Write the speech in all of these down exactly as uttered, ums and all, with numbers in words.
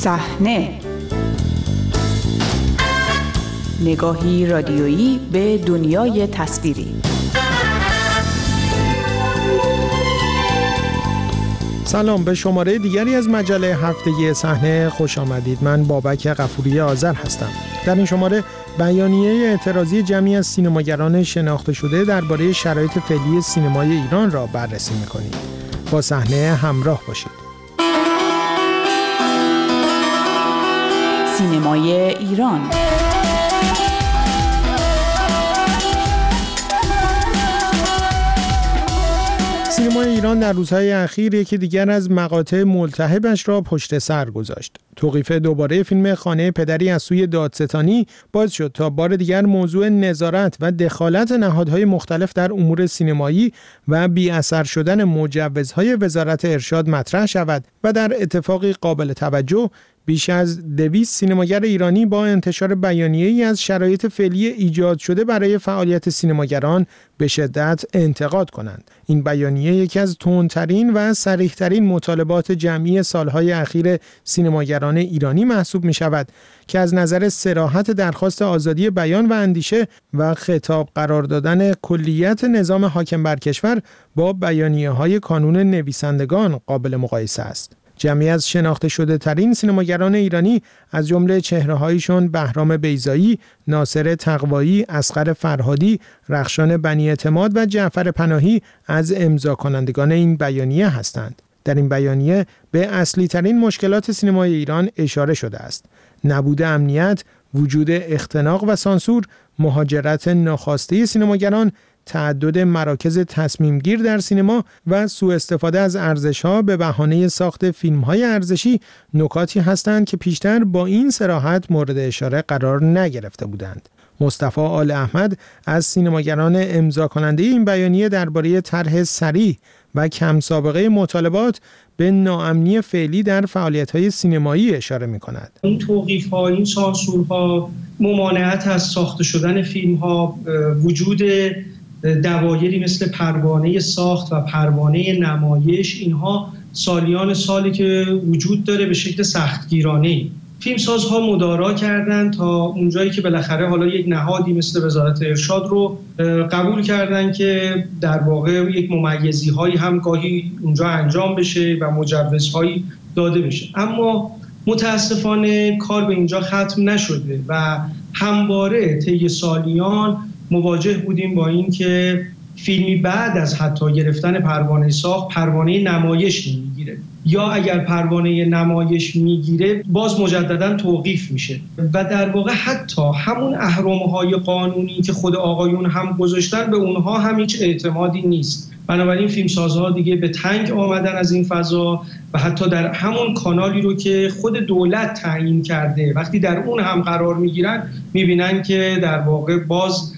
صحنه، نگاهی رادیویی به دنیای تصویری. سلام، به شماره دیگری از مجله هفتگی صحنه خوش آمدید. من بابک غفوری آذر هستم. در این شماره بیانیه اعتراضی جمعی از سینماگران شناخته شده درباره شرایط فعلی سینمای ایران را بررسی می‌کنیم. با صحنه همراه باشید. سینمای ایران. سینمای ایران در روزهای اخیر یکی دیگر از مقاطع ملتهبش را پشت سر گذاشت. توقیف دوباره فیلم خانه پدری از سوی دادستانی باعث شد تا بار دیگر موضوع نظارت و دخالت نهادهای مختلف در امور سینمایی و بی اثر شدن مجوزهای وزارت ارشاد مطرح شود و در اتفاقی قابل توجه بیش از دویست سینماگر ایرانی با انتشار بیانیه‌ای از شرایط فعلی ایجاد شده برای فعالیت سینماگران به شدت انتقاد کنند. این بیانیه یکی از تندترین و صریح‌ترین مطالبات جمعی سالهای اخیر سینماگران ایرانی محسوب می شود که از نظر صراحت درخواست آزادی بیان و اندیشه و خطاب قرار دادن کلیت نظام حاکم بر کشور با بیانیه‌های کانون نویسندگان قابل مقایسه است. جمعی از شناخته شده ترین سینماگران ایرانی از جمله چهره‌هایشون بهرام بیضایی، ناصر تقوایی، اصغر فرهادی، رخشان بنی اعتماد و جعفر پناهی از امضا کنندگان این بیانیه هستند. در این بیانیه به اصلی ترین مشکلات سینمای ایران اشاره شده است: نبود امنیت، وجود اختناق و سانسور، مهاجرت ناخواسته سینماگران، تعدد مراکز تصمیم گیر در سینما و سوء استفاده از ارزش‌ها به بهانه ساخت فیلم‌های ارزشی نکاتی هستند که پیشتر با این صراحت مورد اشاره قرار نگرفته بودند. مصطفی آل احمد از سینماگران امضا کننده این بیانیه درباره طرح صریح و کم سابقه مطالبات به ناامنی فعلی در فعالیت‌های سینمایی اشاره می‌کند. این توقیف‌ها، این سانسورها، ممانعت از ساخته شدن فیلم‌ها، وجود دوایری مثل پروانه ساخت و پروانه نمایش، اینها سالیان سالی که وجود داره به شکل سختگیرانه‌ای. فیلمسازها مدارا کردن تا اونجایی که بالاخره حالا یک نهادی مثل وزارت ارشاد رو قبول کردن که در واقع یک ممیزی‌هایی هم گاهی اونجا انجام بشه و مجوزهایی داده بشه. اما متاسفانه کار به اینجا ختم نشده و همواره طی سالیان مواجه بودیم با این که فیلمی بعد از حتی گرفتن پروانه ساخت پروانه نمایش نمیگیره، یا اگر پروانه نمایش میگیره باز مجددا توقیف میشه و در واقع حتی همون اهرم‌های قانونی که خود آقایون هم گذاشتن به اونها هم هیچ اعتمادی نیست. بنابراین فیلمسازها دیگه به تنگ آمدن از این فضا و حتی در همون کانالی رو که خود دولت تعیین کرده وقتی در اون هم قرار میگیرن میبینن که در واقع باز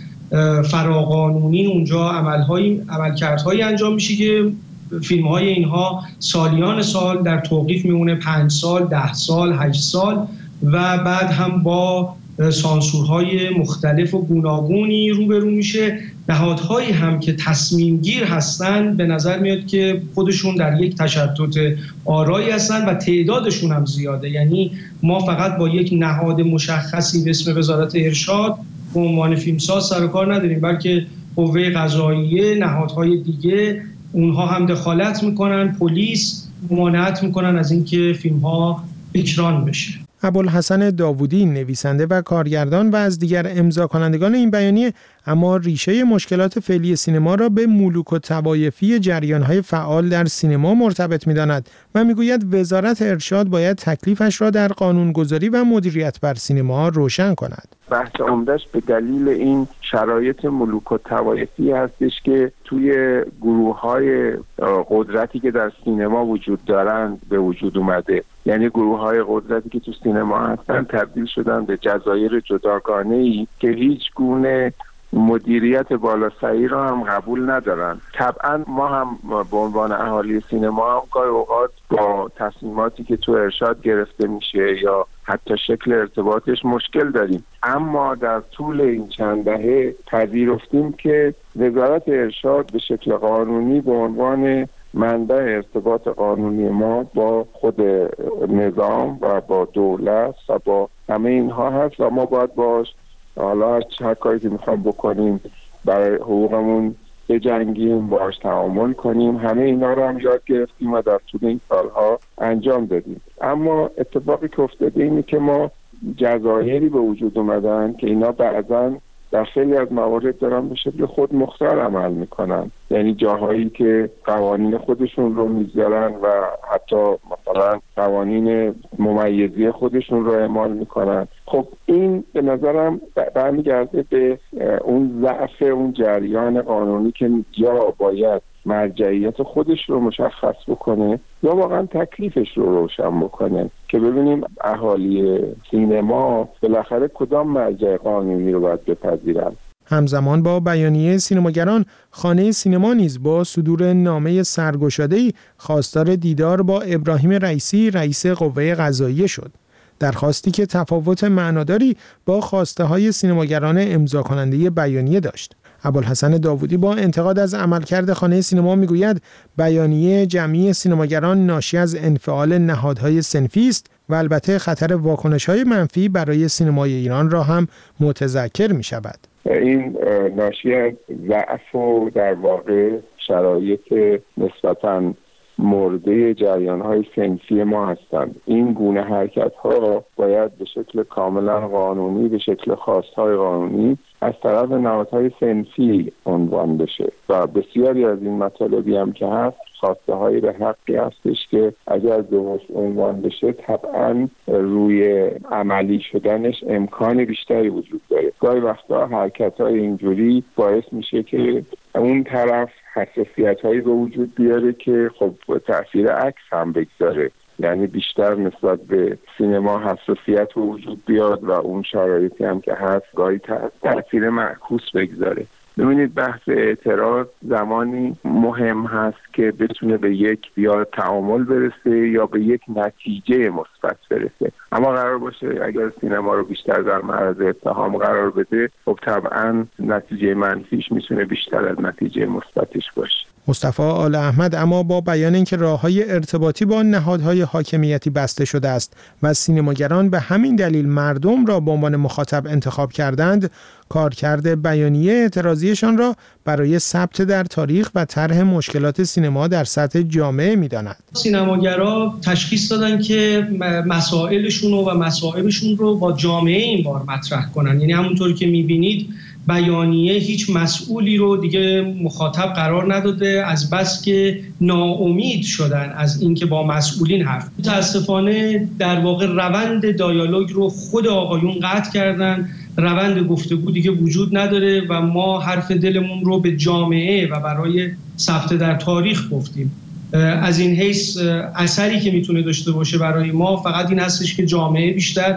فراقانونی اونجا عمل‌های عملکردهایی انجام میشه که فیلم‌های اینها سالیان سال در توقیف میمونه، پنج سال، ده سال، هشت سال و بعد هم با سانسورهای مختلف و گوناگونی روبرو میشه. نهادهایی هم که تصمیم گیر هستن به نظر میاد که خودشون در یک تشتت آرایی هستن و تعدادشون هم زیاده. یعنی ما فقط با یک نهاد مشخصی به اسم وزارت ارشاد به عنوان فیلمساز سر و کار نداریم، بلکه قوه قضاییه، نهادهای دیگه اونها هم دخالت میکنن، پلیس ممانعت میکنن از اینکه فیلم‌ها اکران بشه. ابوالحسن داوودی، نویسنده و کارگردان و از دیگر امضا کنندگان این بیانیه، اما ریشه مشکلات فعلی سینما را به ملوک و طوایفی جریان‌های فعال در سینما مرتبط می‌داند و می‌گوید وزارت ارشاد باید تکلیفش را در قانونگذاری و مدیریت بر سینما روشن کند. بحث عمده‌اش به دلیل این شرایط ملوک و طوایفی هستش که توی گروه‌های قدرتی که در سینما وجود دارند به وجود اومده. یعنی گروه‌های قدرتی که تو سینما هستن تبدیل شدن به جزایر جداگانه‌ای که هیچ گونه مدیریت بالاسری را هم قبول ندارن. طبعا ما هم به عنوان اهالی سینما هم گاهی اوقات با تصمیماتی که تو ارشاد گرفته میشه یا حتی شکل ارتباطش مشکل داریم، اما در طول این چند دهه پذیرفتیم که وزارت ارشاد به شکل قانونی به عنوان منبع ارتباط قانونی ما با خود نظام و با دولت و با همه اینها هست و ما باید باش حالا هر کاری که میخوام بکنیم برای حقوقمون بجنگیم، باش تعامل کنیم. همه اینا رو هم یاد گرفتیم و در طول این سالها انجام دادیم. اما اتفاقی که افتاده اینه که ما جزایری به وجود اومدن که اینا بعضاً در خیلی از موارد دارن به شکل خود مختار عمل میکنن، یعنی جاهایی که قوانین خودشون رو میذارن و حتی مثلا قوانین ممیزی خودشون رو اعمال میکنن. خب این به نظرم برمیگرده به اون ضعف اون جریان قانونی که یا باید مرجعیت خودش رو مشخص بکنه یا واقعا تکلیفش رو روشن بکنه که ببینیم اهالی سینما بالاخره کدام مرجع قانونی رو باید بپذیرن. همزمان با بیانیه سینماگران، خانه سینما نیز با صدور نامه سرگشاده‌ای خواستار دیدار با ابراهیم رئیسی، رئیس قوه قضاییه شد. درخواستی که تفاوت معناداری با خواسته های سینماگران امضا کننده بیانیه داشت. ابوالحسن داوودی با انتقاد از عملکرد خانه سینما میگوید بیانیه جمعی سینماگران ناشی از انفعال نهادهای صنفی است و البته خطر واکنش‌های منفی برای سینمای ایران را هم متذکر می‌شود. این ناشی از ضعف و در واقع شرایط نسبتاً مرده جریان‌های صنفی ما هستند. این گونه حرکت‌ها باید به شکل کاملا قانونی، به شکل خواست‌های قانونی از طرف نهادهای صنفی عنوان بشه و بسیاری از این مطالبی هم که هست خواسته های به حقی هستش که اگر درست عنوان بشه طبعا روی عملی شدنش امکان بیشتری وجود داره. گاهی وقتا حرکت های اینجوری باعث میشه که اون طرف حساسیت هایی به وجود بیاره که خب تأثیر عکس هم بگذاره، یعنی بیشتر نسبت به سینما حساسیت به وجود بیاد و اون شرایطی هم که هست گاهی تأثیر معکوس بگذاره. ببینید بحث اعتراض زمانی مهم هست که بتونه به یک یا تعامل برسه یا به یک نتیجه مثبت برسه. اما قرار باشه اگر سینما رو بیشتر در معرض اتهام قرار بده خب طبعا نتیجه منفیش میتونه بیشتر از نتیجه مثبتش باشه. مصطفی آل احمد اما با بیان اینکه راه‌های ارتباطی با نهادهای حاکمیتی بسته شده است و سینماگران به همین دلیل مردم را به عنوان مخاطب انتخاب کردند، کارکرد بیانیه اعتراضیشان را برای ثبت در تاریخ و طرح مشکلات سینما در سطح جامعه می‌دانند. سینماگرا تشخیص دادن که مسائلشون و مسائلشون رو با جامعه این بار مطرح کنن، یعنی همونطوری که می‌بینید بیانیه هیچ مسئولی رو دیگه مخاطب قرار نداده، از بس که ناامید شدن از اینکه با مسئولین حرف. متاسفانه در واقع روند دیالوگ رو خود آقایون قطع کردن، روند گفتگو دیگه وجود نداره و ما حرف دلمون رو به جامعه و برای ثبت در تاریخ گفتیم. از این حیث اثری که میتونه داشته باشه برای ما فقط این هستش که جامعه بیشتر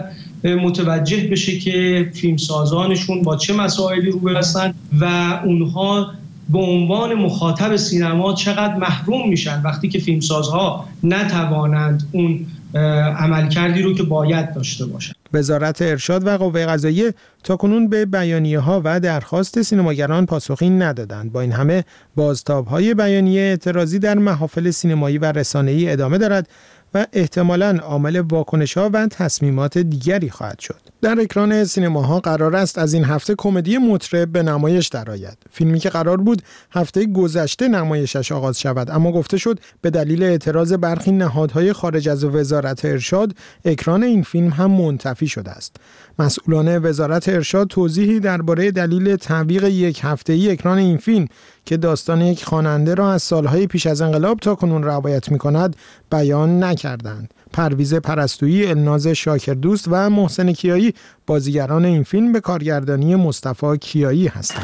متوجه بشه که فیلمسازانشون با چه مسائلی روبرو هستن و اونها به عنوان مخاطب سینما چقدر محروم میشن وقتی که فیلمسازها نتوانند اون عملکردی رو که باید داشته باشن. وزارت ارشاد و قوه قضاییه تاکنون به بیانیه‌ها و درخواست سینماگران پاسخی ندادند. با این همه بازتاب‌های بیانیه اعتراضی در محافل سینمایی و رسانه‌ای ادامه دارد و احتمالاً عامل واکنش‌ها و تصمیمات دیگری خواهد شد. در اکران سینماها قرار است از این هفته کمدی مطرب به نمایش درآید. فیلمی که قرار بود هفته گذشته نمایشش آغاز شود، اما گفته شد به دلیل اعتراض برخی نهادهای خارج از وزارت ارشاد اکران این فیلم هم منتفی شده است. مسئولان وزارت ارشاد توضیحی درباره دلیل تعویق یک هفته‌ای اکران این فیلم که داستان یک خواننده را از سالهای پیش از انقلاب تا کنون روایت می‌کند بیان نکردند. پرویز پرستویی، الناز شاکردوست و محسن کیایی بازیگران این فیلم به کارگردانی مصطفی کیایی هستند.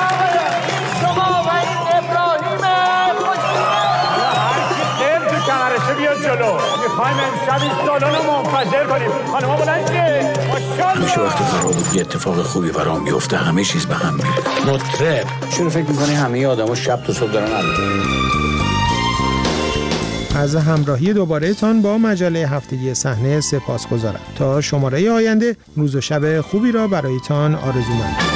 شما و این ابراهیم دل تو کمرشه بیاد جلو. می‌خوایم امشب این سالن رو منفجر کنیم. خانم‌ها بلند شید. همیشه وقتی قرار بود یه اتفاق خوبی برام بیفته همه چیز به هم میره. مطرب چرا فکر می‌کنی همه آدم‌ها شب تا صبح دارن الان؟ از همراهی دوباره تان با مجله هفتگی صحنه سپاسگزارم. تا شماره آینده روز و شب خوبی را برایتان آرزو می‌کنم.